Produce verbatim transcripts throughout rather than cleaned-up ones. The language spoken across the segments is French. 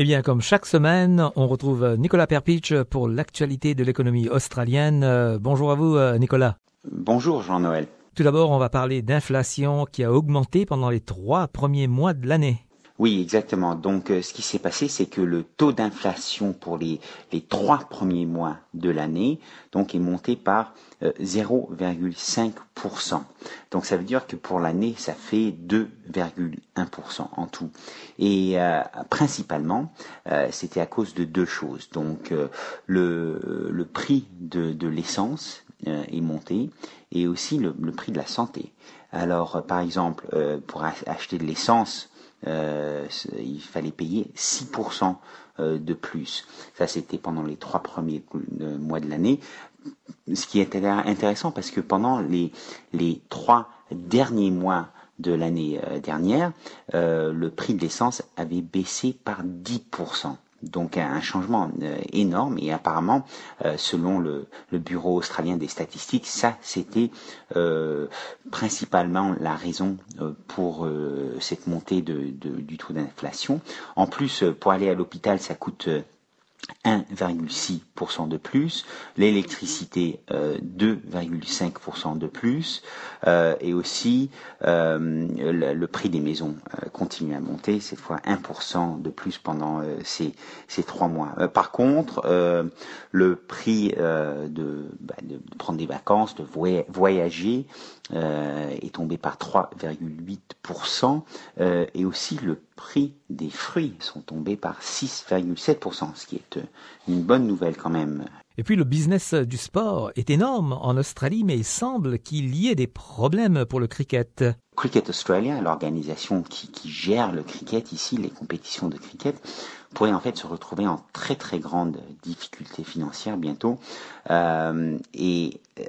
Eh bien, comme chaque semaine, on retrouve Nicolas Perpich pour l'actualité de l'économie australienne. Euh, bonjour à vous, euh, Nicolas. Bonjour, Jean-Noël. Tout d'abord, on va parler d'inflation qui a augmenté pendant les trois premiers mois de l'année. Oui, exactement. Donc, euh, ce qui s'est passé, c'est que le taux d'inflation pour les, les trois premiers mois de l'année donc, est monté par euh, zéro virgule cinq pour cent. Donc, ça veut dire que pour l'année, ça fait deux virgule un pour cent en tout. Et euh, principalement, euh, c'était à cause de deux choses. Donc, euh, le, le prix de, de l'essence euh, est monté et aussi le, le prix de la santé. Alors, euh, par exemple, euh, pour a- acheter de l'essence, Euh, il fallait payer six pour cent euh, de plus. Ça, c'était pendant les trois premiers euh, mois de l'année. Ce qui est intéressant parce que pendant les, les trois derniers mois de l'année euh, dernière, euh, le prix de l'essence avait baissé par dix pour cent. Donc un changement euh, énorme et apparemment, euh, selon le, le Bureau australien des statistiques, ça c'était euh, principalement la raison euh, pour euh, cette montée de, de, du taux d'inflation. En plus, pour aller à l'hôpital, ça coûte euh, un virgule six pour cent de plus, l'électricité euh, deux virgule cinq pour cent de plus, euh, et aussi euh, le, le prix des maisons euh, continue à monter, cette fois un pour cent de plus pendant euh, ces, ces trois mois. Euh, par contre, euh, le prix euh, de, bah, de, de prendre des vacances, de voy- voyager, euh, est tombé par trois virgule huit pour cent, euh, et aussi le prix des fruits sont tombés par six virgule sept pour cent, ce qui est une bonne nouvelle quand même. Et puis le business du sport est énorme en Australie, mais il semble qu'il y ait des problèmes pour le cricket. Cricket Australia, l'organisation qui, qui gère le cricket ici, les compétitions de cricket, pourrait en fait se retrouver en très très grande difficulté financière bientôt. Euh, et euh,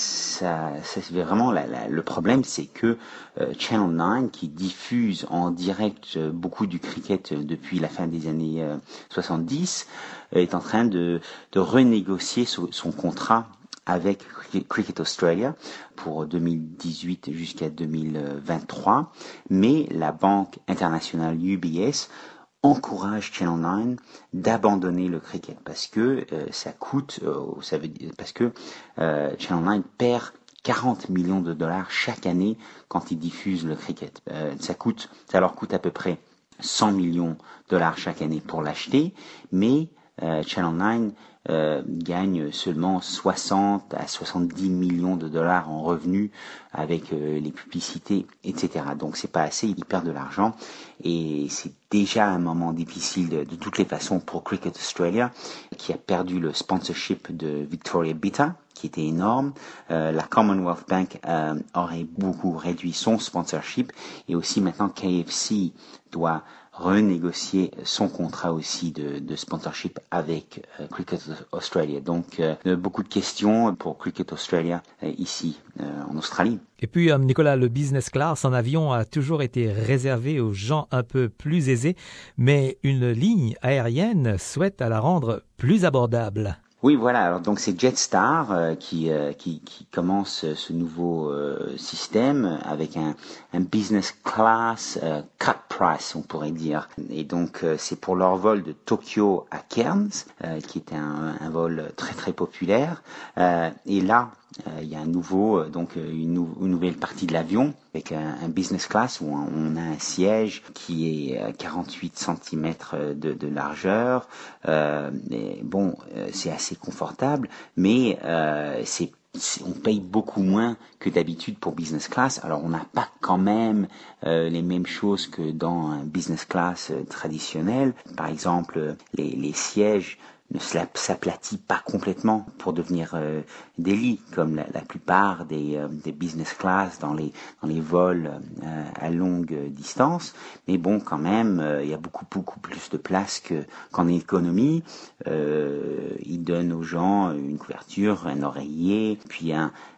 ça, ça c'est vraiment la, la, le problème, c'est que euh, Channel neuf, qui diffuse en direct euh, beaucoup du cricket euh, depuis la fin des années euh, soixante-dix, euh, est en train de, de renégocier son, son contrat avec Cricket Australia pour deux mille dix-huit jusqu'à deux mille vingt-trois, mais la banque internationale U B S encourage Channel neuf d'abandonner le cricket parce que euh, ça coûte, euh, ça veut dire, parce que euh, Channel neuf perd quarante millions de dollars chaque année quand ils diffusent le cricket. Euh, ça coûte, ça leur coûte à peu près cent millions de dollars chaque année pour l'acheter, mais euh, Channel neuf Euh, gagne seulement soixante à soixante-dix millions de dollars en revenus avec euh, les publicités, et cetera. Donc c'est pas assez, ils perdent de l'argent et c'est déjà un moment difficile de, de toutes les façons pour Cricket Australia qui a perdu le sponsorship de Victoria Bitter qui était énorme. Euh, la Commonwealth Bank euh, aurait beaucoup réduit son sponsorship et aussi maintenant K F C doit renégocier son contrat aussi de, de sponsorship avec euh, Cricket Australia. Donc, euh, beaucoup de questions pour Cricket Australia euh, ici, euh, en Australie. Et puis, euh, Nicolas, le business class en avion a toujours été réservé aux gens un peu plus aisés, mais une ligne aérienne souhaite à la rendre plus abordable. Oui, voilà. Alors donc c'est Jetstar euh, qui, euh, qui qui commence ce nouveau euh, système avec un, un business class euh, cut price, on pourrait dire. Et donc euh, c'est pour leur vol de Tokyo à Cairns, euh, qui est un, un vol très très populaire. Euh, et là, il euh, y a un nouveau, euh, donc une, nou- une nouvelle partie de l'avion avec un, un business class où on, on a un siège qui est à quarante-huit centimètres de, de largeur. Euh, et bon, euh, c'est assez confortable, mais euh, c'est on paye beaucoup moins que d'habitude pour business class. Alors on n'a pas quand même euh, les mêmes choses que dans un business class euh, traditionnel. Par exemple, les, les sièges ne s'aplatit pas complètement pour devenir euh, des lits comme la, la plupart des, euh, des business class dans les dans les vols euh, à longue distance, mais bon quand même euh, il y a beaucoup beaucoup plus de place que qu'en économie. Euh, ils donnent aux gens une couverture, un oreiller, puis un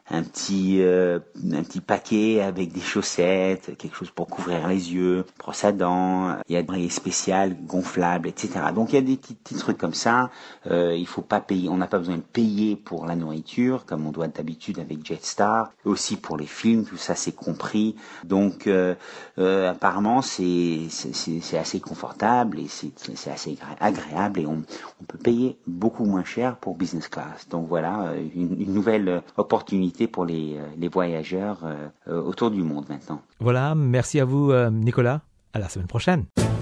un petit euh, un petit paquet avec des chaussettes, quelque chose pour couvrir les yeux, brosse à dents, il y a des oreillers spéciales gonflables, et cetera. Donc il y a des petits, petits trucs comme ça. Euh, il faut pas payer, on n'a pas besoin de payer pour la nourriture comme on doit d'habitude avec Jetstar. Aussi pour les films, tout ça c'est compris. Donc euh, euh, apparemment c'est c'est, c'est c'est assez confortable et c'est c'est assez agréable et on on peut payer beaucoup moins cher pour business class. Donc voilà une, une nouvelle opportunité pour les, les voyageurs euh, autour du monde maintenant. Voilà, merci à vous euh, Nicolas, à la semaine prochaine.